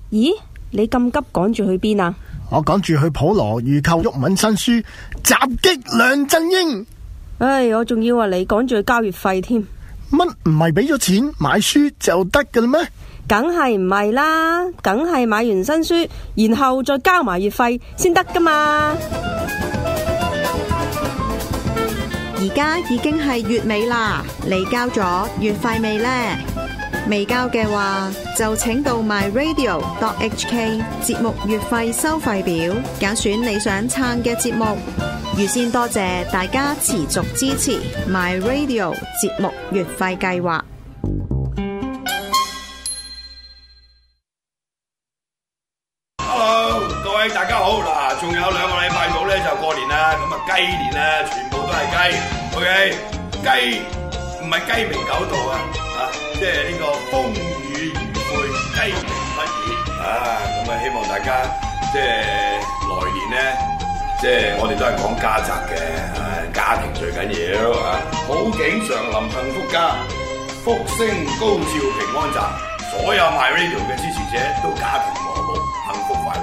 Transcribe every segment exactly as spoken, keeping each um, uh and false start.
咦，你咁急趕住去邊啊？ 我趕住去普羅預購毓民新書《襲擊梁振英》。 唉，我仲以為你趕住去交月費添。 乜唔係俾咗錢買書就得㗎啦咩？ 梗係唔係啦，梗係買完新書，然後再交埋月費先得噶嘛。 而家已經係月尾啦，你交咗月費未呢？未交嘅話，就請到 my radio dot h k 節目月費收費表，揀選你想撐嘅節目。預先多謝大家持續支持 my radio 節目月費計劃。 Hello， 各位大家好嗱，仲有兩個禮拜到咧就過年啦，咁啊雞年咧全部都係雞 ，OK， 雞唔係雞鳴狗盜啊，啊，即係呢個風雨如晦，雞鳴不已啊，咁啊希望大家即係來年咧，即係我哋都係講家宅嘅，啊，家庭最緊要啊，好景常臨幸福家，福星高照平安宅，所有 My Radio 嘅支持者都家庭和睦，幸福快樂。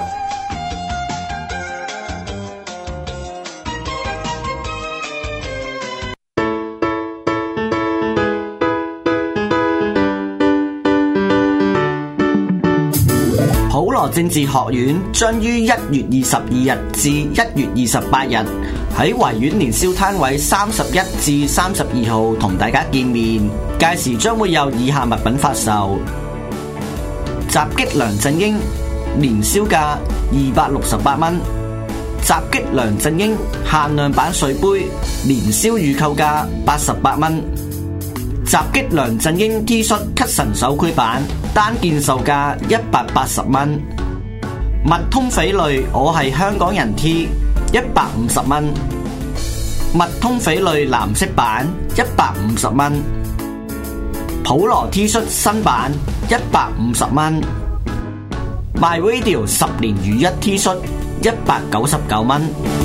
普羅政治學院將於一月二十二日至一月二十八日喺維園年宵攤位三十一至三十二號同大家見面，屆時將會有以下物品發售：襲擊梁振英年宵價二百六十八蚊，襲擊梁振英限量版水杯年宵預購價八十八蚊，襲擊梁振英 T 恤咳神手繪版單件售價一百八十蚊，密通匪類我係香港人 T 一百五十蚊，密通匪類藍色版一百五十蚊，普羅 T 恤新版一百五十蚊， My Radio 十年如一 T 恤一百九十九蚊。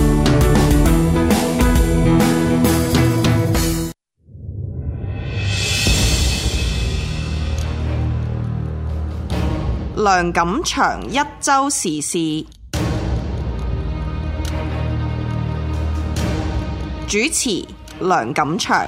梁錦祥一周時事主持，梁錦祥。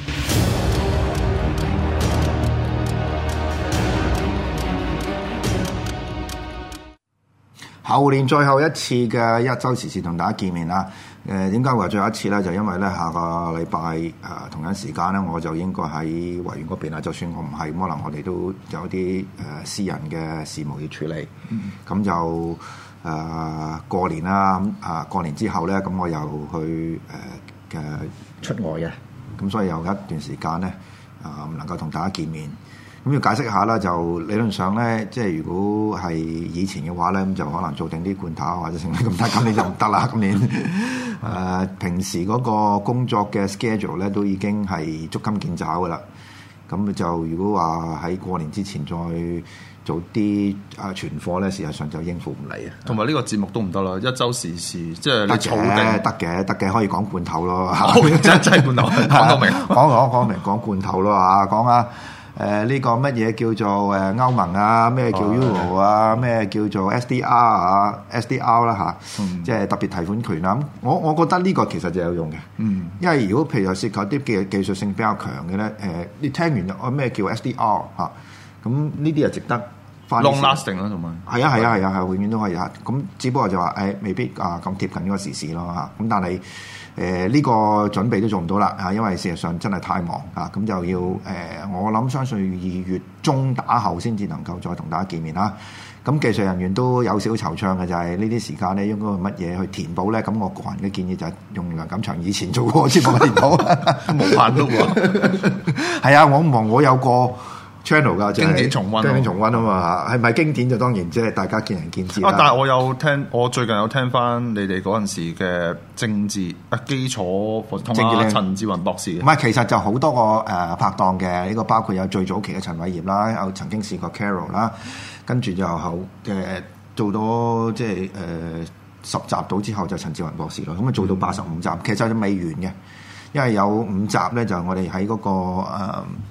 後年最後一次嘅一周時事同大家見面啦。誒點解話最後一次咧？就因為咧下個禮拜誒同樣時間咧，我就應該喺維園嗰邊啦。就算我唔係，可能我哋都有啲誒、呃、私人嘅事務要處理。咁、嗯、就誒、呃、過年啦，咁啊過年之後咧，咁我又去誒嘅、呃、出外嘅。咁所以有一段時間咧啊唔能夠同大家見面。咁要解釋下啦，就理論上咧，即係如果係以前嘅話咧，咁就可能做定啲罐頭或者成咁，但係今年就唔得啦。今年誒、呃、平時嗰個工作嘅 schedule 咧都已經係捉襟見肘㗎啦。咁就如果話喺過年之前再做啲啊存貨咧，事實上就應付唔嚟啊。 同埋呢個節目都唔得啦，一週時事即係你儲定得嘅，得嘅可以講罐頭咯。 真真係罐頭講到明， 講講講明講罐頭咯嚇，講啊！誒呢、呃這個乜嘢叫做誒歐盟啊？咩叫 Euro 啊？咩叫做 S D R 啊 ？S D R 啦、啊、嚇，嗯、即係特別提款權啦。咁我我覺得呢個其實就有用嘅，嗯、因為如果譬如有涉及啲技技術性比較強嘅咧，誒、呃、你聽完我咩叫 S D R 嚇、啊，咁呢啲就值得翻 long lasting 啦，同埋係啊係啊係啊係永遠都可以嚇。咁只不過就話誒、哎、未必啊咁貼近呢個時事咯嚇。咁但係。誒呢、呃這個準備都做唔到啦嚇，因為事實上真係太忙嚇，咁、啊、就要誒、呃、我諗相信二月中打後先至能夠再同大家見面啦。咁、啊、技術人員都有少惆悵嘅，就係呢啲時間咧應該用乜嘢去填補咧？咁我個人嘅建議就係用梁錦祥以前做過節目填補， 冇限都喎。 係啊，我唔忘我有個 channel 㗎，就係、 經典重溫， 經典重溫啊嘛嚇，係咪經典就當然即係大家見仁見智啦。 啊，但係我有聽，我最近有聽翻你哋嗰陣時嘅政治啊基礎同埋陳志雲博士嘅。唔係， 其實就好多個誒、呃、拍檔嘅，呢、這個包括有最早期嘅陳偉業啦，有曾經試過 Carol 啦，跟住就後誒、呃、做到即係誒、呃、十集到之後就陳志雲博士咯，咁啊做到八十五集，其實就未完嘅，因為有五集咧就我哋喺嗰個誒。呃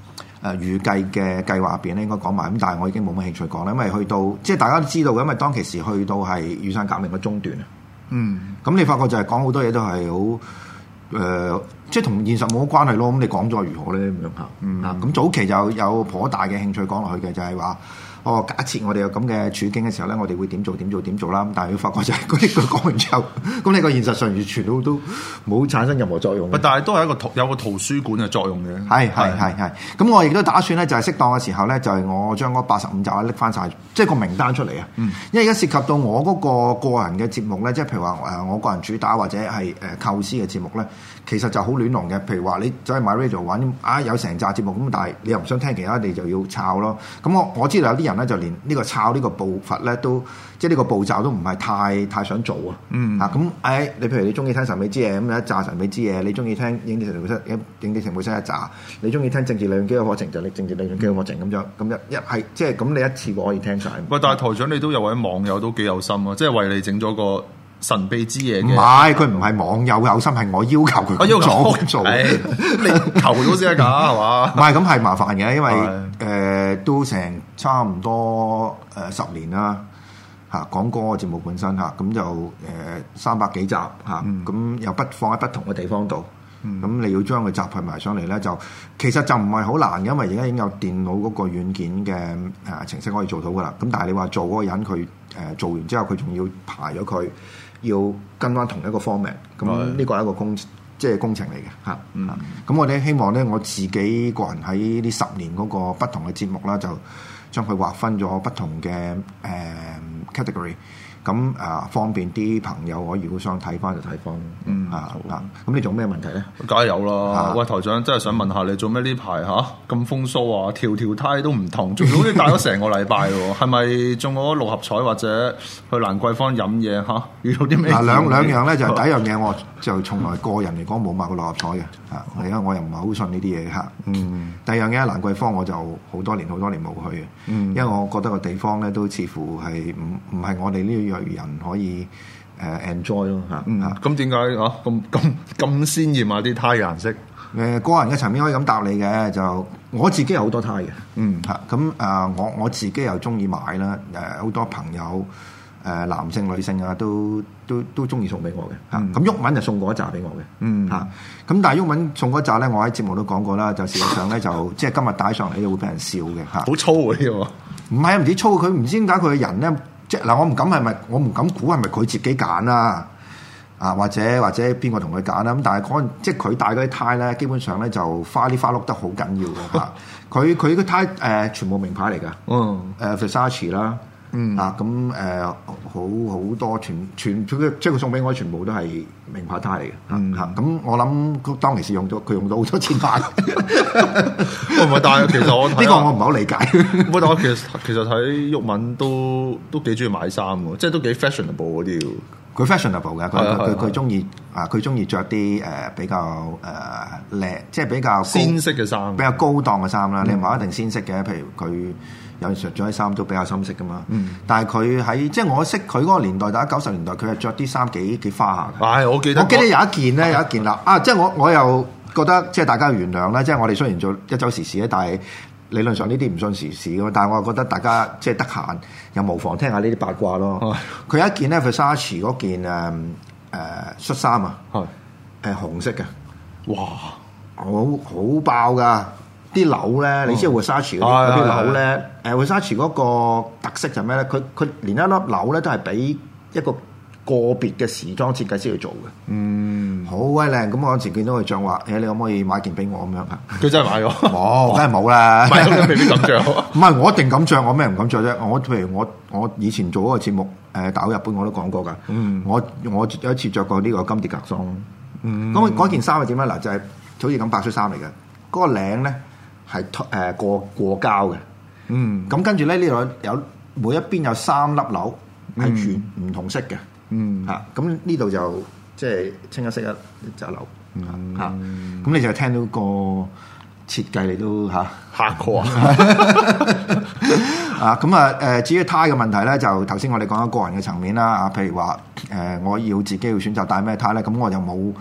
誒預計嘅計劃入邊咧應該講埋，咁但係我已經冇乜興趣講啦，因為去到即係大家都知道嘅，因為當其時去到係雨傘革命嘅中段啊。嗯，咁你發覺就係講好多嘢都係好誒，即係同現實冇乜關係咯。咁你講咗如何咧咁樣嚇？嗯，啊，咁早期就有頗大嘅興趣講落去嘅，就係話。哦，假設我哋有咁嘅處境嘅時候咧，我哋會點做點做點做啦。咁但係要發覺就係嗰啲佢講完之後，咁你個現實上完全都都冇產生任何作用。 但係都係一個圖有個圖書館嘅作用嘅。 係係係係。咁我亦都打算咧，就係適當嘅時候咧，就係我將嗰八十五集拎翻晒，即係個名單出嚟啊。嗯、因為而家涉及到我嗰個個人嘅節目咧，即係譬如話誒我個人主打或者係誒構思嘅節目咧，其實就好亂龍嘅。譬如話你走去 MyRadio 揾啊有成紮節目咁，但係你又唔想聽其他，你就要抄咯。咁我我知道有啲人咧就連呢個抄呢個步伐咧都即係呢個步驟都唔係太太想做啊。嗯啊咁誒，你譬如你中意聽神秘之夜咁有一紮神秘之夜，你中意聽影碟情報室影碟情報室一紮，你中意聽政治理論基礎課程就你政治理論基礎課程咁樣咁一一係即係咁你一次過可以聽晒。 喂，但係台長你都有位網友都幾有心啊，即係為你整咗個神秘之夜嘅。 唔係，佢唔係網友有心，係我要求佢我要求做。 你求到先得㗎，係嘛？ 唔係咁係麻煩嘅，因為誒、呃、都成差唔多誒、呃、十年啦嚇，講歌嘅節目本身嚇，咁就誒三百幾集嚇，咁又不放喺不同嘅地方度，咁、嗯、你要將佢集合埋上嚟咧，就其實就唔係好難，因為而家已經有電腦嗰個軟件嘅誒程式可以做到噶啦。咁但係你話做嗰個人佢誒、呃、做完之後，佢仲要排咗佢，要跟翻同一個 format， 咁呢個係一個工即係工程嚟嘅嚇。咁、嗯啊、我哋希望咧，我自己個人喺呢十年嗰個不同嘅節目啦，就將佢劃分咗不同嘅誒、呃、category。咁啊，方便啲朋友，我如果想睇翻就睇翻。嗯啊啊，咁你做咩問題咧？ 梗係有啦。喂，台長真係想問下你做咩呢排嚇咁風騷啊？條條呔都唔同，仲好似戴咗成個禮拜喎。係咪中咗六合彩或者去蘭桂坊飲嘢嚇？遇到啲咩？ 嗱兩兩樣咧，就第一樣嘢，我就從來個人嚟講冇買過六合彩嘅嚇。而家我又唔係好信呢啲嘢嚇。嗯。第二樣嘢，蘭桂坊我就好多年好多年冇去嘅。嗯。因為我覺得個地方咧都似乎係唔唔係我哋呢樣人可以誒 enjoy 咯嚇。 咁點解嚇咁咁咁鮮豔啊啲呔嘅顏色？ 誒個人嘅層面可以咁答你嘅，就我自己有好多呔嘅。嗯嚇，咁啊我我自己又中意買啦。誒好多朋友誒男性女性啊都都都中意送俾我嘅嚇。咁毓民就送過一紮俾我嘅。嗯嚇，咁但係毓民送嗰紮咧，我喺節目都講過啦。就事實上咧就即係今日帶上嚟會俾人笑嘅嚇。 好粗喎呢個。唔係唔止粗，佢唔知點解佢嘅人咧。即嗱，我唔敢係咪，我唔敢估係咪佢自己揀啦，啊或者或者邊個同佢揀啦？咁但係嗰即係佢戴嗰啲呔咧，基本上咧就花哩花碌得好緊要嘅嚇。佢佢個呔誒全部名牌嚟㗎，嗯誒 Versace 啦，嗯啊咁誒好好多全全即係佢送俾我全部都係名牌呔嚟嘅嚇。咁我諗當其時用咗佢用到好多錢買。 唔係，但係其實我呢個我唔係好理解。 唔係，但係其實其實睇毓民都都幾中意買衫喎，即係都幾 fashionable 嗰啲。 佢 fashionable 嘅，佢佢佢中意啊，佢中意着啲誒比較誒靚，即係比較鮮色嘅衫， 比較高檔嘅衫啦。你唔係一定鮮色嘅，譬如佢有時着咗啲衫都比較深色噶嘛。嗯、但係佢喺即係我識佢嗰個年代，大家九十年代，佢係着啲衫幾幾花下嘅。 係，我記得我記得有一件咧，有一件啦啊！即係我我又覺得即係大家要原諒啦。即係我哋雖然做一週時事咧，但係理論上呢啲唔算時事嘅，但係我又覺得大家即係得閒又無妨聽下呢啲八卦咯。佢、哦、有一件咧 Versace 嗰件誒誒恤衫啊，係誒、呃、紅色嘅，哇，好好爆㗎！啲紐咧，你知道 Versace 嗰啲紐咧，誒 Versace 嗰個特色就係咩咧？佢佢連一粒紐咧都係俾一個個別嘅時裝設計師去做嘅，嗯，好鬼靚。咁我嗰時見到佢著話，誒，你可唔可以買件俾我咁樣啊？ 佢真係買咗， 冇，梗係冇啦。 買咗都未必敢著。 唔係，我一定敢著，我咩唔敢著啫？我譬如我我以前做嗰個節目，誒大好日本我都講過㗎。嗯，我我有一次著過呢個金蝶格桑。嗯，咁嗰件衫係點咧？嗱，就係好似咁白恤衫嚟嘅，嗰個領咧係誒過過膠嘅。嗯，咁跟住咧呢度有每一邊有三粒紐係全唔同色嘅。嗯嚇，咁呢度就即係清一色一隻樓嚇，咁你就聽到個設計你都嚇嚇過啊！ 啊咁啊誒，至於呔嘅問題咧，就頭先我哋講咗個人嘅層面啦啊，譬如話誒、呃，我要自己要選擇戴咩呔咧，咁我又冇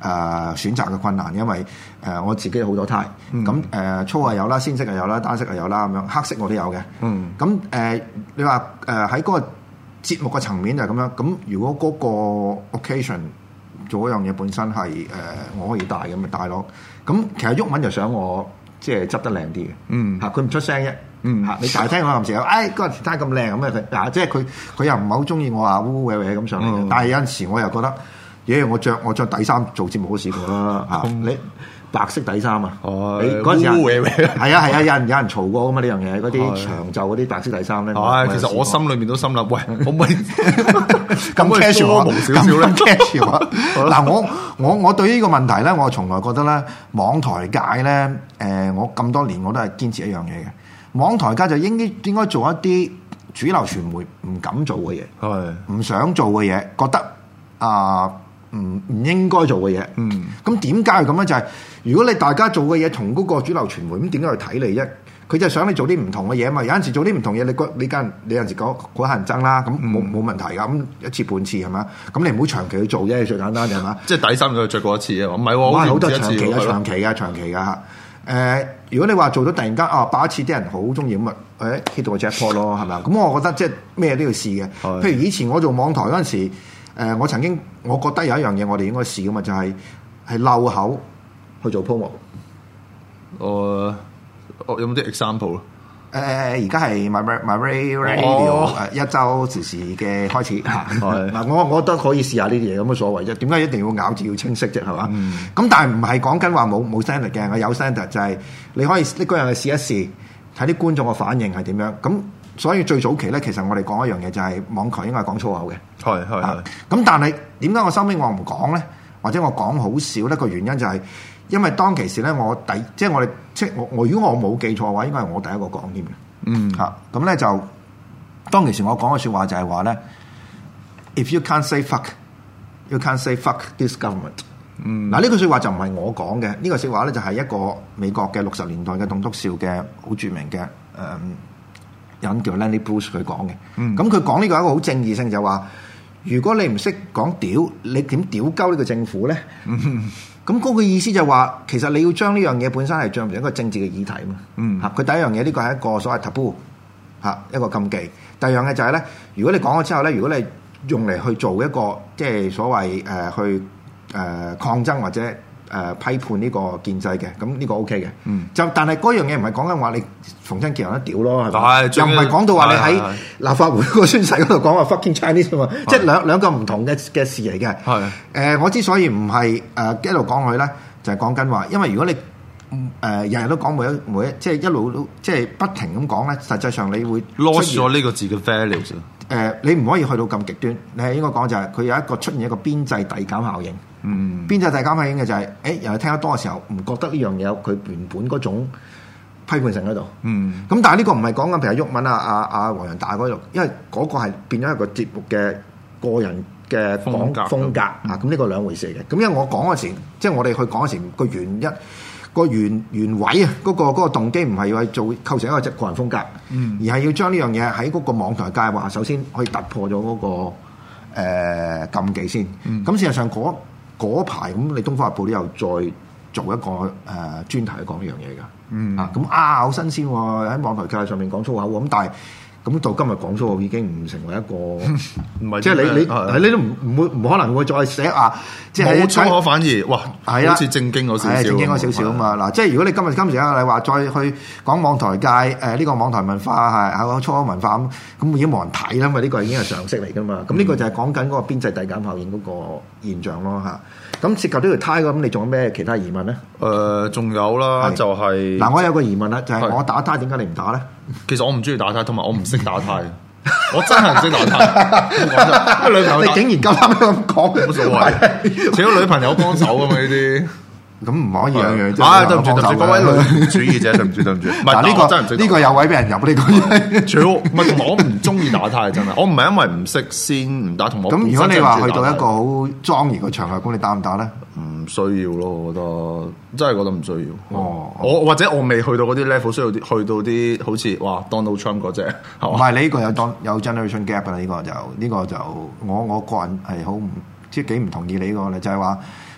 呃、選擇嘅困難，因為誒、呃、我自己好多胎，咁誒、嗯呃、粗係有啦，鮮色係有啦，單色係有啦，咁樣黑色我都有嘅。嗯，咁誒、呃、你話誒喺嗰個節目嘅層面就係咁樣，咁如果嗰個 occasion 做嗰樣嘢本身係誒、呃、我可以帶咁咪帶咯。咁其實毓民就想我即係執得靚啲嘅，嗯嚇佢唔出聲啫。嗯嚇，你大聽我臨時候，哎嗰個條胎咁靚咁啊佢嗱，即係佢佢又唔係好中意我話烏烏歪歪咁上嚟嘅，嗯、但係有陣時我又覺得，咦我着我著底衫做節目好試過啦嚇，嗯、你白色底衫啊，哦、你嗰陣時烏烏歪歪係啊係啊，有人有人嘈過咁嘛呢樣嘢，嗰啲長袖嗰啲白色底衫咧， 係其實我心裏面都心諗，喂可唔可以咁 casual 少少咧 casual 啊？嗱我我我對呢個問題咧，我從來覺得咧，網台界咧，誒、呃、我咁多年我都係堅持一樣嘢嘅。網台界就應該應該做一啲主流傳媒唔敢做嘅嘢，係唔想做嘅嘢，覺得啊唔唔應該做嘅嘢。嗯，咁點解係咁咧？就係、是、如果你大家做嘅嘢同嗰個主流傳媒咁，點解去睇你啫？佢就想你做啲唔同嘅嘢嘛。有陣時做啲唔同嘢，你覺你間你有陣時講好乞人憎啦，咁冇冇問題㗎。咁一次半次係嘛？咁你唔好長期去做啫，最簡單係嘛？ 即係底衫佢着過一次啊？唔係喎， 哇好多長長期嘅長期嘅長期嘅。誒、呃，如果你話做到突然間啊，爆一次啲人好中意咁啊，誒 hit 到個 jackpot 咯，係咪啊？咁我覺得即係咩都要試嘅。的譬如以前我做網台嗰陣時、呃，我曾經我覺得有一樣嘢我哋應該試嘅嘛，就係係漏口去做 promo。 誒，有冇啲 example 咧？ 誒而家係 My My Radio 誒一週時事嘅開始嚇，嗱我我覺得可以試下呢啲嘢，有乜所謂啫？點解一定要咬字要清晰啫？係嘛？咁、嗯、但係唔係講緊話冇冇 standard 嘅，我有 standard 就係你可以呢個人去試一試，睇啲觀眾嘅反應係點樣。咁所以最早期咧，其實我哋講一樣嘢就係網台應該係講粗口嘅，係係係。咁但係點解我收尾我唔講咧？或者我講好少咧？個原因就係、是。因為當其時咧，我第即係我哋即係我我如果我冇記錯嘅話，應該係我第一個講添嘅。嗯，嚇咁咧就當其時我講嘅説話就係話咧 ，If you can't say fuck, you can't say fuck this government。嗯，嗱呢句説話就唔係我講嘅，呢、這個説話咧就係一個美國嘅六十年代嘅棟篤笑嘅好著名嘅誒、嗯、人叫 Lenny Bruce 佢講嘅。嗯，咁佢講呢個係一個好正義性，就話、是、如果你唔識講屌，你點屌鳩呢個政府咧？嗯咁嗰個意思就係話，其實你要將呢樣嘢本身係進入一個政治嘅議題嘛。嗯，嚇佢第一樣嘢呢個係一個所謂 taboo 嚇一個禁忌。第二樣嘢就係咧，如果你講咗之後咧，如果你用嚟去做一個即係所謂誒、呃、去誒、呃、抗爭或者誒、呃、批判呢個建制嘅，咁呢個 O K 嘅。嗯，就但係嗰樣嘢唔係講緊話你逢親見人一屌咯，係咪？又唔係講到話你喺立法會個宣誓嗰度講話 fucking Chinese 啊嘛，即係兩兩個唔同嘅嘅事嚟嘅。係誒、呃，我之所以唔係誒一路講佢咧，就係講緊話，因為如果你誒日日都講每一每一即係一路都即係不停咁講咧，實際上你會 lost 咗呢個字嘅 values。 誒、呃，你唔可以去到咁極端，你係應該講就係佢有一個出現一個邊際遞減效應。嗯，邊際遞減效應嘅就係、是，誒、欸，人哋聽得多嘅時候，唔覺得呢樣嘢有佢原本嗰種批判性喺度。嗯，咁但係呢個唔係講緊譬如毓民啊、阿阿黃仁大嗰度，因為嗰個係變咗一個節目嘅個人嘅講風格，風格啊，咁呢個兩回事嘅。咁因為我講嗰時，即係我哋去講嗰時個原因。個原原委啊，嗰、那個嗰、那個動機唔係要去做構成一個即個人風格，嗯、而係要將呢樣嘢喺嗰個網台界話，首先可以突破咗嗰、那個、呃、禁忌先。咁、嗯、事實上嗰排咁，你《東方日報》都有再做一個誒、呃、專題去講呢樣嘢㗎。嗯、啊，咁啊好新鮮喎、哦！喺網台界上面講粗口喎，咁但係。咁到今日講粗口已經唔成為一個，唔係即係你你係你都唔唔會唔可能會再寫啊！即係冇粗口反而哇，係啊，好似正經嗰少少， 正經嗰少少啊嘛！嗱，即係如果你今日今時啊，你話再去講網台界誒呢個網台文化係係粗口文化咁，咁已經冇人睇啦嘛！呢個已經係常識嚟㗎嘛！咁呢個就係講緊嗰個邊際遞減效應嗰個現象咯嚇。咁涉及呢條胎咁，你仲有咩其他疑問咧？ 誒，仲有啦，就係嗱，我有個疑問啦，就係我打胎點解你唔打咧？ 其實我唔中意打胎，同埋我唔識打胎，我真係唔識打胎。因為女朋友， 你竟然夠膽咁講， 冇所謂。請個女朋友幫手㗎嘛呢啲， 咁唔可以樣樣。 啊，對唔住對唔住，各位女主義者，對唔住對唔住。唔係呢個真係唔識。 呢個有位俾人入呢個。 主要唔係同埋我唔中意打胎，真係。我唔係因為唔識先唔打，同我咁如果你話去到一個好莊嚴嘅場合，咁你打唔打咧？ 唔需要咯，我覺得真係覺得唔需要。哦，我或者我未去到嗰啲 level，需要啲去到啲好似哇 Donald Trump 嗰隻。 唔係你呢個有當有 generation gap 啊！呢個就呢個就我我個人係好唔即係幾唔同意你呢個咧，就係話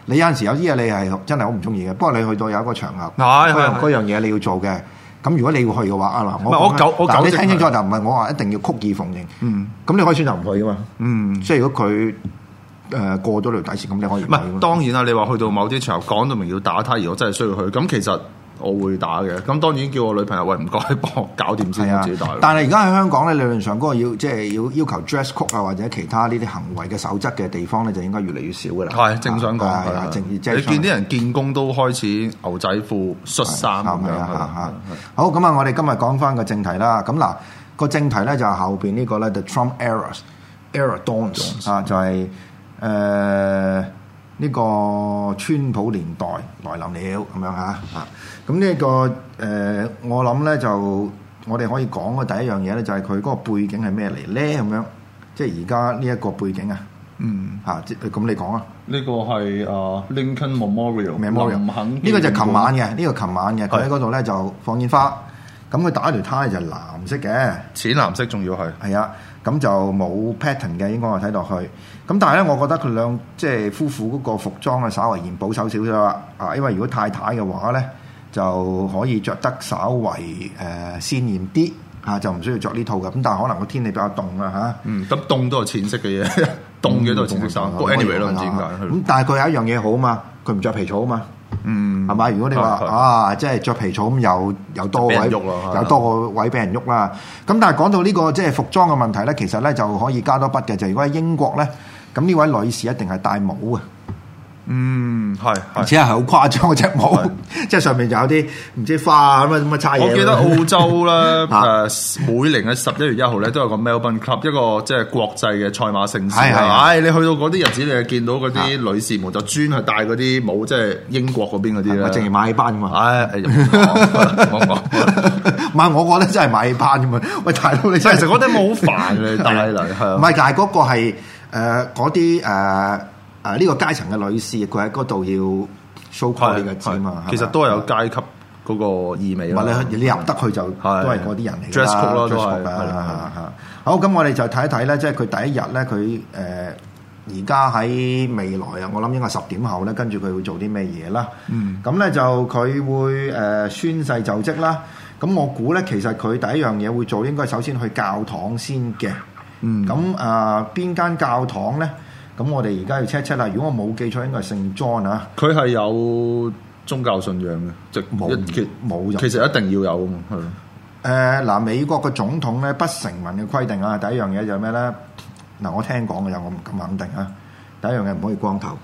你有陣時有啲嘢你係真係好唔中意嘅，不過你去到有一個場合， 係係嗰樣嘢你要做嘅。咁如果你要去嘅話，啊嗱， 唔係我糾我糾正你聽清楚就唔係我話一定要曲意逢迎。 嗯， 咁你可以選擇唔去噶嘛。 嗯， 即係如果佢誒過咗條底線，咁你可以唔係當然啦。你話去到某啲場合講到明要打呔，而我真係需要去，咁其實我會打嘅。咁當然叫我女朋友喂，唔該幫我搞掂先， 啊、 自己打。 但係而家喺香港咧，理論上嗰個要即係要要求 dress code 啊，或者其他呢啲行為嘅守則嘅地方咧，就應該越嚟越少噶啦。 係正想講係啊，正你見啲人見工都開始牛仔褲、恤衫咁樣。 好，咁啊，我哋今日講翻個正題啦。咁嗱，個正題咧就係後邊呢個咧 The Trump Era Era Dawns 啊，就係誒呢個川普年代來臨了咁樣嚇啊。咁呢、這個誒、呃，我諗咧就我哋可以講嘅第一樣嘢咧，就係佢嗰個背景係咩嚟咧？咁樣即係而家呢一個背景啊，嗯嚇，咁你講啊？ 呢個係啊 Lincoln Memorial Memorial，呢個就係琴晚嘅，呢、這個琴晚嘅，佢喺嗰度咧就放煙花，咁佢打條呔就藍色嘅， 淺藍色仲要係係啊，咁就冇 pattern 嘅，應該我睇落去。咁但係咧，我覺得佢兩即係夫婦嗰個服裝啊，稍為嫌保守少少啦。啊，因為如果太太嘅話咧，就可以着得稍為誒、呃、鮮豔啲嚇，就唔需要着呢套嘅。咁但係可能個天氣比較凍啊嚇。 嗯，咁凍都係淺色嘅嘢，凍嘅都係淺色衫。不過 anyway 咯，唔知點解。 咁但係佢有一樣嘢好啊嘛，佢唔着皮草啊嘛。嗯，係咪？如果你話啊，即係着皮草咁，又又多個位，有多個位俾人喐啦。咁但係講到呢、這個即係服裝嘅問題咧，其實咧就可以加多筆嘅。就如果喺英國咧，咁呢位女士一定係戴帽啊。 嗯，係， 而且係好誇張嗰隻帽，即係上面就有啲唔知花咁啊咁啊叉嘢。 我記得澳洲咧誒，每年嘅十一月一號咧都有個 Melbourne Club，一個即係國際嘅賽馬盛事。係係，唉，你去到嗰啲日子，你就見到嗰啲女士們就專係戴嗰啲帽，即係英國嗰邊嗰啲咧。淨係馬戲班㗎嘛。唉，我講，唔係我覺得真係馬戲班㗎嘛。喂，大佬你真係，其實嗰啲帽好煩嘅，戴嚟係。唔係，但係嗰個係誒嗰啲誒。啊！呢、這個階層嘅女士，佢喺嗰度要 show call 呢個字嘛， 其實都係有階級嗰個意味啦。 你你入得去就都係嗰啲人嚟㗎啦。dress code 咯，都係。好，咁我哋就睇一睇咧，即係佢第一日咧，佢誒而家喺未來啊，我諗應該十點後咧，跟住佢會做啲咩嘢啦。嗯。咁咧就佢會誒、呃、宣誓就職啦。咁我估咧，其實佢第一樣嘢會做，應該首先去教堂先嘅。嗯。咁啊，邊、呃、間教堂咧？咁我哋而家要 check check 啦。如果我冇記錯，應該係聖 John 啊。佢係有宗教信仰嘅，即冇冇。其實一定要有啊嘛，係咯。誒嗱、呃，美國嘅總統咧不成文嘅規定啊，第一樣嘢就係咩咧？嗱，我聽講嘅有，我唔敢肯定啊。第一樣嘢唔可以光頭，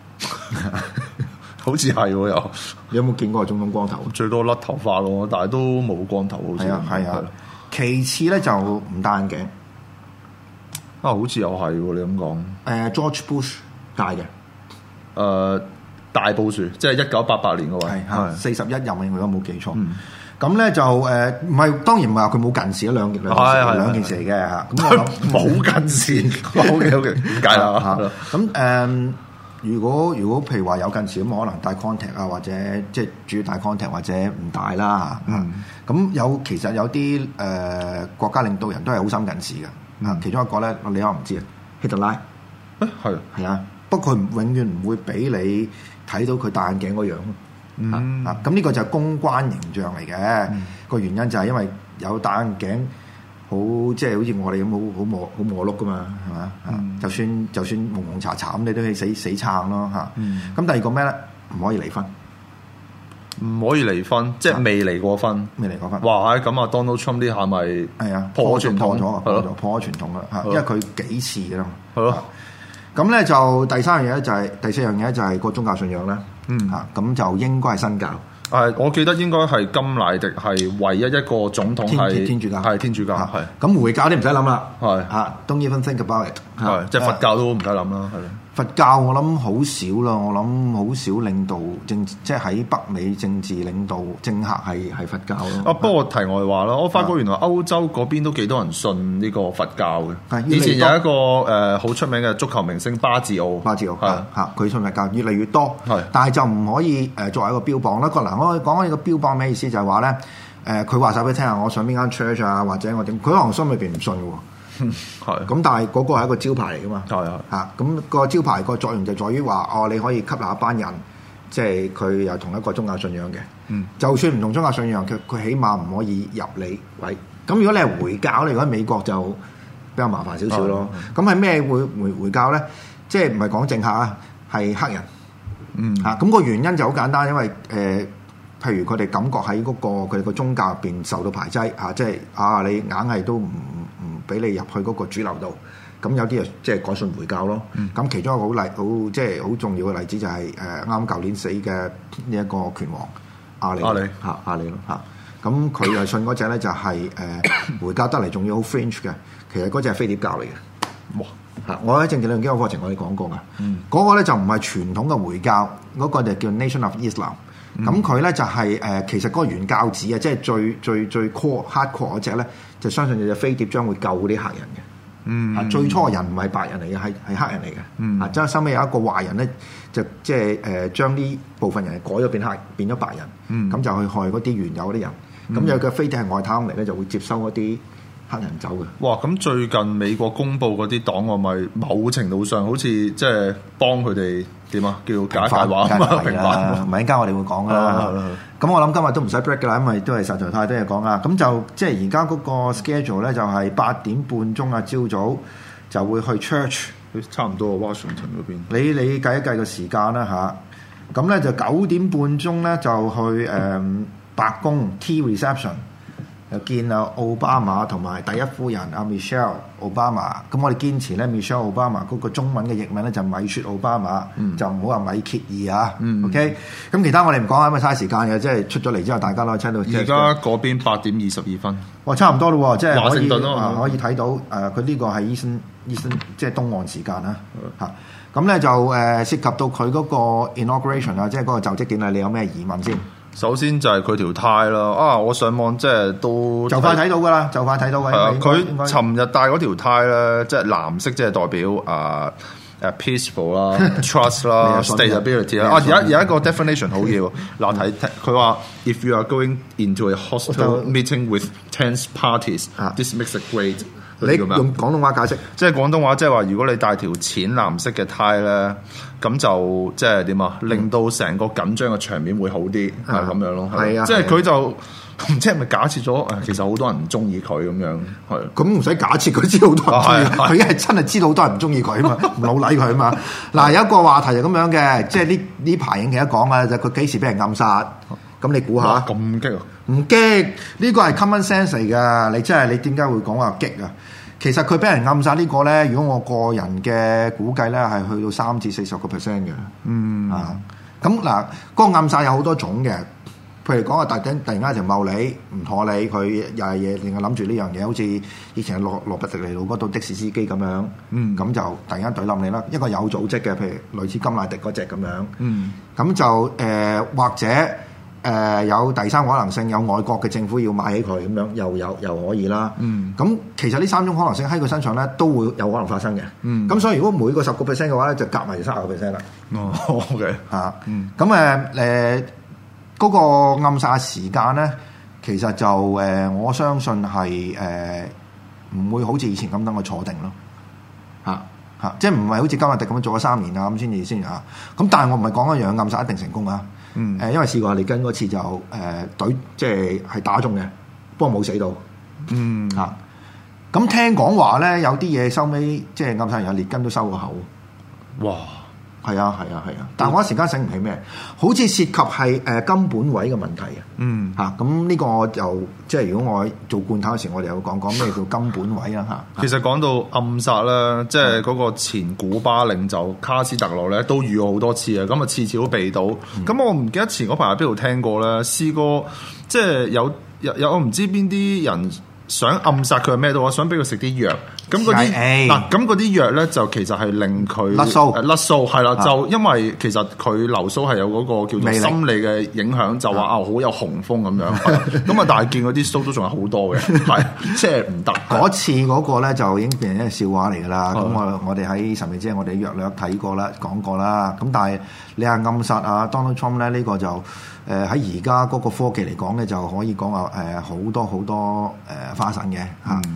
好似係喎又。你有冇見過總統光頭？最多甩頭髮咯，但係都冇光頭好似。係啊係啊。其次咧就唔戴眼鏡。啊，好似又係喎！你咁講，誒、uh, George Bush 戴嘅，誒、呃、大布殊，即係一九八八年嗰位，係四十一任，如果冇記錯。咁咧、嗯、就誒，唔、呃、係當然唔係話佢冇近視一兩兩兩兩件事嚟嘅嚇。咁我諗冇近視，好嘅好嘅，唔解啦嚇。咁誒，如果如果譬如話有近視咁，可能戴 contact 啊，或者即係主要戴 contact 或者唔戴啦嚇。咁、嗯、有其實有啲誒、呃、國家領導人都係好深近視嘅。啊，其中一個咧，你可能唔知啊，希特拉，誒係係啊，不過佢永遠唔會俾你睇到佢戴眼鏡嗰樣咯。嗯、啊，咁呢個就係公關形象嚟嘅。個、嗯、原因就係因為有戴眼鏡，好即係好似我哋咁好好磨好磨碌噶嘛，係嘛？嗯、就算就算蒙蒙查查咁，你都可以死死撐咯嚇。咁、嗯、第二個咩咧？唔可以離婚。唔可以離婚，即係未離過婚，未離過婚。哇！咁啊，Donald Trump 呢下咪係啊破咗傳統咗，破咗破咗傳統啦嚇，因為佢幾次嘅啦嘛。係咯。咁咧就第三樣嘢咧就係第四樣嘢就係個宗教信仰啦。嗯嚇，咁就應該係新教。誒，我記得應該係甘迺迪係唯一一個總統係天主教，係天主教係。咁回教你唔使諗啦，係嚇，Don't even think about it。係，即係佛教都唔使諗啦，係。佛教我諗好少啦，我諗好少領導政，即係喺北美政治領導政客係係佛教咯。啊，不過題外話啦，我發覺原來歐洲嗰邊都幾多人信呢個佛教嘅。以前有一個誒好出名嘅足球明星巴治奧，巴治奧係嚇，佢信佛教越嚟越多，係，但係就唔可以誒作為一個標榜啦。個嗱，我講緊呢個標榜咩意思？就係話咧，誒佢話晒俾你聽啊，我上邊間 church 啊，或者我點，佢可能心裏邊唔信嘅喎。 係。 咁但係嗰個係一個招牌嚟噶嘛。 係係。 嚇，咁個招牌個作用就在於話，哦，你可以吸納一班人，即係佢有同一個宗教信仰嘅。嗯。就算唔同宗教信仰，佢佢起碼唔可以入你位。咁如果你係回教咧，如果喺美國就比較麻煩少少咯。咁係咩回回回教咧？即係唔係講政客啊，係黑人。嗯。嚇，咁個原因就好簡單，因為誒。呃譬如佢哋感覺喺嗰、嗰個佢哋個宗教入邊受到排擠啊，即係啊你硬係都唔唔俾你入去嗰個主流度，咁有啲人即係改信回教咯。咁、嗯、其中一個好例好即係好重要嘅例子就係誒啱舊年死嘅呢一個拳王阿里阿里嚇阿里咯嚇。咁佢係信嗰隻咧就係、是、誒、呃、回教得嚟，仲要好 fringe 嘅。其實嗰隻係飛碟教嚟嘅。哇！嚇，我喺政治論經嘅課程我哋講過㗎。嗯，嗰個咧就唔係傳統嘅回教，嗰、嗰個就叫 Nation of Islam。咁佢咧就係、是、誒、呃，其實嗰個原教旨啊，即係最最最 core hardcore 嗰隻咧，就相信有隻飛碟將會救嗰啲黑人嘅。嗯，啊，最初人唔係白人嚟嘅，係係黑人嚟嘅。嗯，啊，之後收尾有一個壞人咧，就即係誒將呢部分人改咗變黑，變咗白人。嗯，咁就去害嗰啲原有嗰啲人。咁、嗯、有個飛碟係外太空嚟咧，就會接收嗰啲黑人走嘅。 哇！咁最近美國公布嗰啲檔案，咪某程度上好似即係幫佢哋點啊？叫解解話啊嘛，平反。 唔係，陣間我哋會講噶啦。咁我諗今日都唔使 break 噶啦，因為都係實在太多嘢講啦。咁就即係而家嗰個 schedule 咧，就係八點半鐘啊，朝早就會去 church， 差唔多 Washington 嗰邊。 你你計一計個時間啦吓，咁咧就九點半鐘咧就去誒、嗯、白宮 tea reception。又見啊奧巴馬同埋第一夫人阿 Michelle 奧巴馬，咁我哋堅持咧 Michelle 奧巴馬嗰個中文嘅譯名咧就米雪奧巴馬，嗯、就唔好話米歇爾啊。嗯、OK，咁其他我哋唔講啊，因為嘥時間嘅，即係出咗嚟之後大家都可以聽到。 而家嗰邊八點二十二分， 哇，差唔多咯，即係華盛頓咯， 啊、可以睇到誒，佢、呃、呢個係 Eastern Eastern 即係東岸時間啦嚇。咁咧、嗯、就誒、呃、涉及到佢嗰個 inauguration 啊，即係嗰個就職典禮，你有咩疑問先？ 首先就係佢條呔啦，啊！我上網即係都就快睇到噶啦，就快睇到嘅。係啊， 佢尋日戴嗰條呔咧，即係藍色，即係代表啊誒 peaceful 啦、trust 啦、stability 啦。啊，有有一個 definition 好要嗱睇佢話，if you are going into a hostile meeting with tense parties, this makes a great。 你用廣東話解釋， 即係廣東話，即係話如果你戴條淺藍色嘅呔咧，咁就即係點啊？令到成個緊張嘅場面會好啲，係咁樣咯。係啊，即係佢就唔知係咪假設咗誒，其實好多人唔中意佢咁樣，係。咁唔使假設佢知好多人中意，佢一係真係知道好多人唔中意佢啊嘛，唔老禮佢啊嘛。嗱，有一個話題就咁樣嘅，即係呢呢排影期一講啊，就佢幾時俾人暗殺？咁你估下？咁激啊！唔激，呢個係 common sense 嚟㗎。你真係你點解會講話激啊？其實佢俾人暗殺呢個咧，如果我個人嘅估計咧，係去到三至四十個 percent 嘅。嗯啊，咁嗱，嗰個暗殺有好多種嘅。譬如講話突然突然間一條茂利唔妥你，佢又係嘢，淨係諗住呢樣嘢，好似以前羅羅拔迪尼路嗰度的士司機咁樣。嗯，咁就突然間懟冧你啦。一個有組織嘅，譬如類似甘迺迪嗰隻咁樣。嗯，咁就誒、呃、或者。誒、呃、有第三可能性，有外國嘅政府要買起佢咁樣，又有又可以啦。嗯，咁其實呢三種可能性喺佢身上咧都會有可能發生嘅。嗯，咁所以如果每個十個 percent 嘅話咧，就夾埋就三十個 percent 啦。哦 ，OK 嚇。嗯，咁誒誒嗰個暗殺時間咧，其實就誒、呃、我相信係誒唔會好似以前咁等佢坐定咯。嚇、啊、嚇、啊，即係唔係好似甘迺迪咁樣做咗三年啊咁先至先啊。咁但係我唔係講一樣暗殺一定成功啊。嗯，誒，因為試過你跟嗰次就誒隊，即係係打中嘅，不過冇死到。嗯，嚇、啊。咁聽講話咧，有啲嘢收尾即係暗殺人有列根都收個口。哇！係啊，係啊，係啊。但係我一時間醒唔起咩，好似涉及係誒金本位嘅問題啊。嗯，嚇。咁呢個我就即係如果我做罐頭嘅時候，我哋有講講咩叫金本位啦嚇。其實講到暗殺咧，即係嗰個前古巴領袖卡斯特羅咧，都遇過好多次啊。咁啊，次次都避到。咁、嗯、我唔記得前嗰排喺邊度聽過咧，試過即係有有有我唔知邊啲人。想暗殺佢係咩都話，想俾佢食啲藥。咁嗰啲嗱，咁嗰啲藥咧就其實係令佢甩鬚，甩鬚係啦。就因為其實佢流蘇係有嗰個叫做心理嘅影響，就話啊好有雄風咁樣。咁啊，但係見嗰啲鬚都仲有好多嘅，係即係唔得。嗰次嗰個咧就已經變成一個笑話嚟㗎啦。咁我我哋喺神秘之夜我哋約略睇過啦，講過啦。咁但係你話暗殺啊 Donald Trump 咧呢個就誒喺而家嗰個科技嚟講咧就可以講話誒好多好多誒。花神嘅嚇，咁、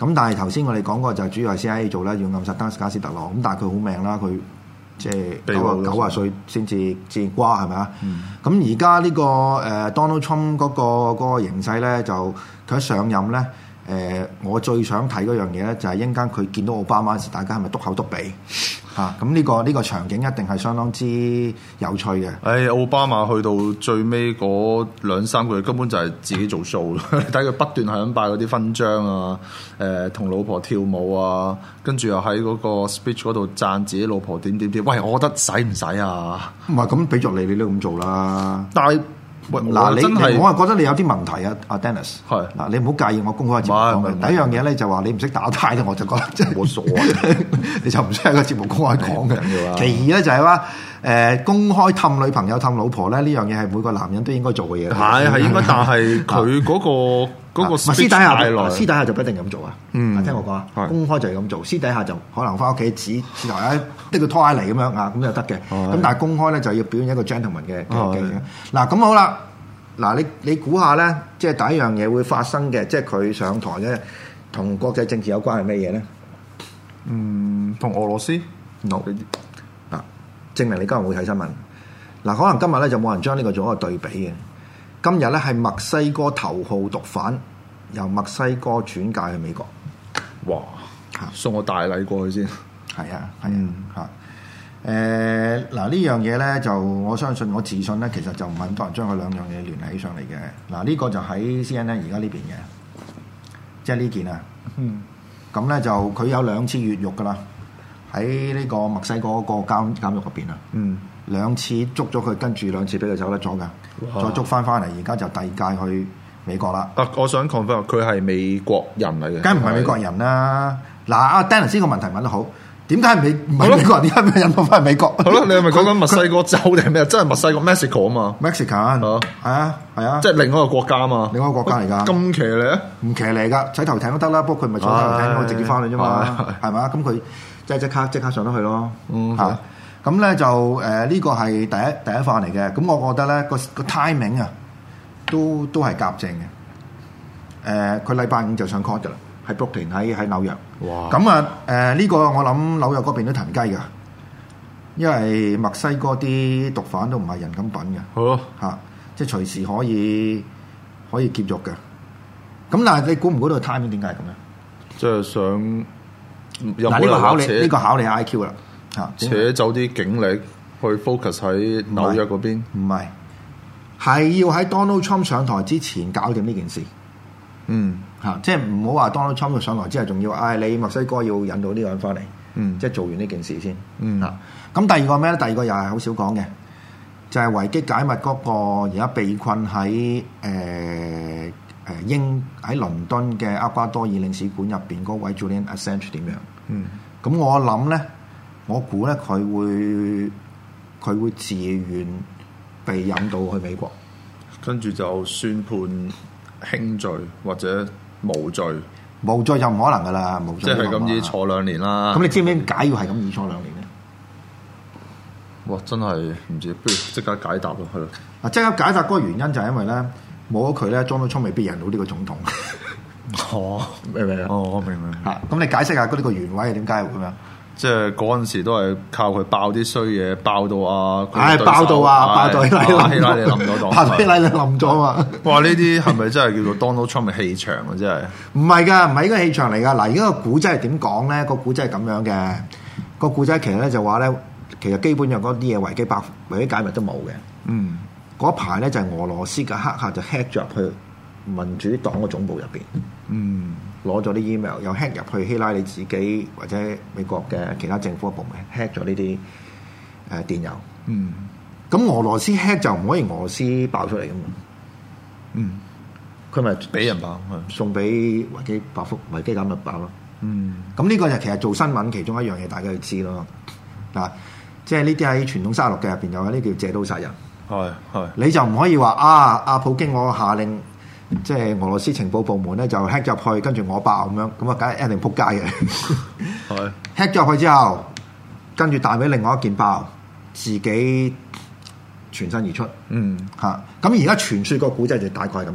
咁但係頭先我哋講過就主要係 C I A 做啦，要暗殺丹斯加斯特羅。咁但係佢好命啦，佢即係九啊九啊歲先至至瓜係咪啊？咁而家呢個誒、呃、Donald Trump 嗰、嗰個嗰個形勢咧，就佢一上任咧。誒、呃，我最想睇嗰樣嘢咧，就係一陣間佢見到奧巴馬時，大家係咪篤口篤鼻嚇？咁呢、呢個呢、呢個場景一定係相當之有趣嘅。誒、 哎，奧巴馬去到最尾嗰兩三個月，根本就係自己做 show 睇佢不斷係咁拜嗰啲勳章啊，誒、呃，同老婆跳舞啊，跟住又喺嗰個 speech 嗰度讚自己老婆點點點。喂，我覺得使唔使啊？ 唔係咁俾着你，你都咁做啦。 但係。 嗱，你真係我係覺得你有啲問題啊，阿 Dennis。 係嗱，你唔好介意我公開節目講嘅。第一樣嘢咧就話你唔識打呔咧，我就覺得真係冇所謂，你就唔識喺個節目公開講嘅。其二咧就係話誒公開氹女朋友氹老婆咧，呢樣嘢係每個男人都應該做嘅嘢。 係係應該，但係佢嗰個嗰個私底下來私底下就不一定咁做啊。嗯，聽我講啊，公開就係咁做，私底下就可能翻屋企指指頭啊，拎個拖鞋嚟咁樣啊，咁就得嘅。咁但係公開咧就要表現一個 gentleman 嘅嘅嘅。嗱咁好啦。嗱，你你估下咧，即係第一樣嘢會發生嘅，即係佢上台咧，同國際政治有關係咩嘢咧？ 嗯，同俄羅斯 no 啊，證明你今日會睇新聞。嗱，可能今日咧就冇人將呢個做一個對比嘅。今日咧係墨西哥頭號毒販由墨西哥轉介去美國。 哇！送個大禮過去先。 係啊，係啊，嚇、嗯。誒嗱呢樣嘢咧就我相信我自信咧，其實就唔係咁多人將佢兩樣嘢聯繫起上嚟嘅。嗱呢個就喺 C N N 而家呢邊嘅，即係呢件啊。嗯。咁咧就佢有兩次越獄噶啦，喺呢個墨西哥嗰個監監獄入邊啊。嗯。兩次捉咗佢，跟住兩次俾佢走得咗噶，再捉翻翻嚟，而家就遞解去美國啦。 啊，我想 confirm 佢係美國人嚟嘅， 梗唔係美國人啦。嗱，阿 Dennis 呢個問題問得好。點解美唔係美國人？點解咪引到翻去美國？ 好啦，你係咪講緊墨西哥州定係咩？真係墨西哥 Mexico 啊嘛 ，Mexican 係啊係啊， 即係另一個國家啊嘛， 另一個國家嚟㗎。 咁騎呢？ 唔騎嚟㗎，洗頭艇都得啦。不過佢唔係坐頭艇，我直接翻去啫嘛，係嘛？咁佢即係即刻即刻上得去咯。嗯，嚇咁咧就誒呢個係第一第一範嚟嘅。咁我覺得咧個個 timing 啊，都都係夾正嘅。誒，佢禮拜五就上 court 㗎啦。喺 Brooklyn 喺喺紐約，哇！咁啊誒呢個我諗紐約嗰邊都騰雞㗎，因為墨西哥啲毒販都唔係人咁品嘅，好嚇、啊，即係隨時可以可以劫獄嘅。咁但係你估唔估到 timing 點解係咁咧？ 即係想嗱呢個考你呢、呢個考你 I Q 啦嚇， 扯走啲警力去 focus 喺紐約嗰邊， 唔係係要喺 Donald Trump 上台之前搞掂呢件事。嗯，嚇，即係唔好話 Donald Trump 上台之後，仲要嗌你墨西哥要引到呢個人翻嚟，嗯，即係做完呢件事先，嗯嚇。咁第二個咩咧？第二個又係好少講嘅，就係、是、維基解密嗰個而家被困喺誒誒英喺倫敦嘅厄瓜多爾領事館入邊嗰位 Julian Assange 點樣？嗯，咁我諗咧，我估咧佢會佢會自願被引到去美國， 跟住就宣判輕罪或者無罪， 無罪就唔可能噶啦，無罪即係咁易坐兩年啦。 咁你知唔知點解要係咁易坐兩年咧？ 哇！真係唔知，不如即刻解答咯，係咯。 嗱，即刻解答嗰個原因就係因為咧，冇咗佢咧，Donald Trump未必贏到呢個總統。 哦， 明唔明啊？ 哦，我明明。 嚇，咁你解釋下嗰呢個原委係點解會咁樣？ 即係嗰陣時都係靠佢爆啲衰嘢，爆到啊！ 唉，爆到啊！爆到希拉希拉里冧咗檔， 爆希拉里冧咗嘛！ 哇！呢啲係咪真係叫做 Donald Trump 嘅氣場啊？真係唔係㗎，唔係呢個氣場嚟㗎。嗱，而家個古仔係點講咧？個古仔係咁樣嘅。個古仔其實咧就話咧，其實基本上嗰啲嘢維基百維基解密都冇嘅。嗯，嗰排咧就係俄羅斯嘅黑客就 hack 咗入去民主黨嘅總部入邊。嗯。攞咗啲 email，又 hack 入去希拉里自己或者美國嘅其他政府嘅部門 hack 咗呢啲誒電郵。嗯，咁俄羅斯 hack 就唔可以俄羅斯爆出嚟噶嘛。嗯，佢咪俾人爆， 送俾維基百科、維基解密爆咯。嗯，咁呢個就其實做新聞其中一樣嘢，大家要知咯。嗱，即係呢啲喺傳統沙律嘅入邊有啲叫借刀殺人。係係，你就唔可以話啊阿普京我下令。即係俄羅斯情報部門咧就 hack 入去，跟住我爆咁樣，咁啊梗係一定撲街嘅。係 hack 咗入去之後，跟住彈俾另外一件爆，自己全身而出。嗯，嚇、啊。咁而家傳説個古仔就大概係咁樣啦。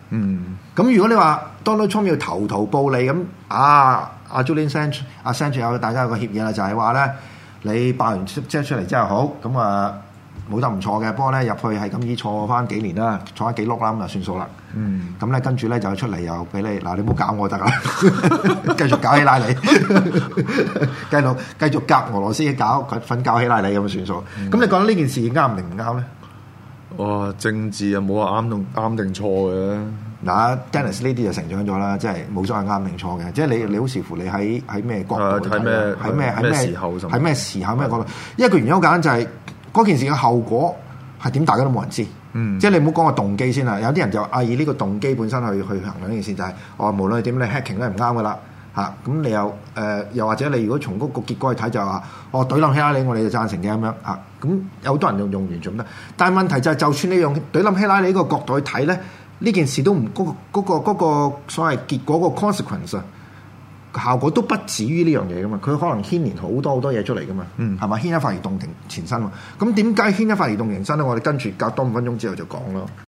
嗯，咁如果你話 Donald Trump 要投桃報李咁啊，阿 Julian Assange 阿 Assange 有大家有個協議啦，就係話咧你爆完即係出嚟之後好咁啊。冇得唔錯嘅，不過咧入去係咁依坐翻幾年啦，坐翻幾碌啦，咁就算數啦。嗯，咁咧跟住咧就出嚟又俾你嗱，你唔好搞我得啦，繼續搞希拉里，繼續繼續夾俄羅斯搞瞓搞希拉里咁就算數。咁、嗯、你覺得呢件事啱定唔啱咧？ 哇，政治啊冇話啱定啱定錯嘅。 嗱 Dennis 呢啲就成長咗啦，即係冇所謂啱定錯嘅，即係你你好視乎你喺喺咩角度睇咩喺咩喺咩時候喺咩時候咩角度，因為個原因好簡單就係、是。嗰件事嘅後果係點？大家都冇人知，嗯、即係你唔好講個動機先啦。有啲人就啊以呢個動機本身去去衡量呢件事，就係、是、哦，無論點你 hacking 都係唔啱噶啦嚇。咁、啊、你又誒、呃、又或者你如果從嗰個結果去睇就係話，哦懟冧希拉里，我哋就贊成嘅咁樣嚇。咁、啊、有好多人用用完全唔得，但係問題就係、是，就算你用懟冧希拉里呢個角度去睇咧，呢件事都唔嗰、那個嗰、那個那個所謂結果個 consequence 啊。效果都不止於呢樣嘢噶嘛，佢可能牽連好多好多嘢出嚟噶嘛，係咪、嗯、牽一發而動停前身喎？咁點解牽一發而動前身咧？我哋跟住隔多五分鐘之後就講咯。